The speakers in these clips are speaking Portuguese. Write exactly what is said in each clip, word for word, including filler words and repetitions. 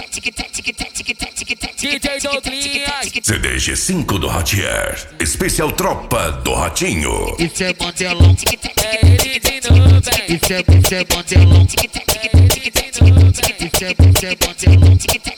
D J Douglinhas. C D G cinco do Ratier. Especial Tropa do Ratinho. Isso é Mandelão. É ele de novo, bem. Isso é, isso é Mandelão. É ele de novo, bem. Isso é, isso é Mandelão.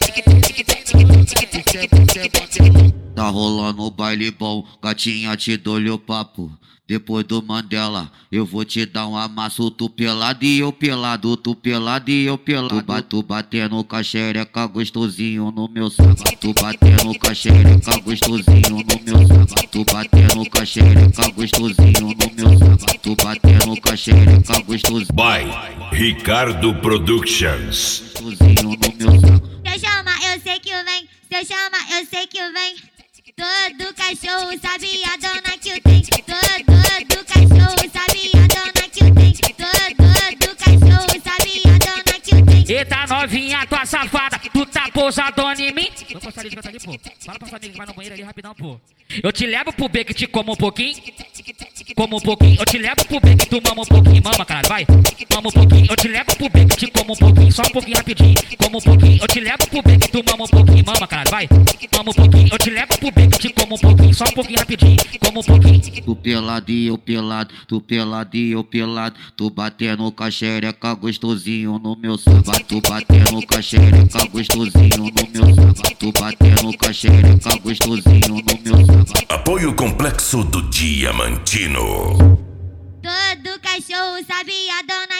Isso é, isso é Mandelão. Tá rolando o baile bom, gatinha te dou-lhe o papo. Depois do Mandela, eu vou te dar um amasso. Tu pelado e eu pelado, tu pelado e eu pelado. Tu, ba tu batendo com a xereca gostosinho no meu saco. Tu batendo com a xereca gostosinho no meu saco. Tu batendo com a xereca gostosinho no meu saco. Tu batendo com a xereca gostosinho. By Ricardo Productions. Gostosinho no meu saco. Se eu chama, eu sei que vem. Se eu chama, eu sei que vem. Todo cachorro sabe a dona que eu tenho. Todo cachorro sabe a dona que eu tenho. Todo cachorro sabe a dona que eu tenho. Eita novinha, tua safada, tu tá pousadona em mim? Vamos passar ali, de ali, pô. Fala pra sua amiga que vai no banheiro ali rapidão, pô. Eu te levo pro beco, te como um pouquinho. Como um pouquinho, eu te levo pro beco, tu mama um pouquinho, mama, cara, vai. Mama um pouquinho, eu te levo pro beco, te como um pouquinho, só um pouquinho rapidinho. Como um pouquinho, eu te levo pro beco, tu mama um pouquinho, mama, cara, vai. Mama um pouquinho, eu te levo pro beco, te como um pouquinho, só um pouquinho rapidinho. Como um pouquinho. Tu pelado e eu pelado, tu pelado e eu pelado. Tu batendo com a xereca gostosinho no meu samba. Tu batendo com a xereca gostosinho no meu samba. Tu batendo com a xereca gostosinho no meu samba. Apoio Complexo do Diamantino. Todo cachorro sabe a dona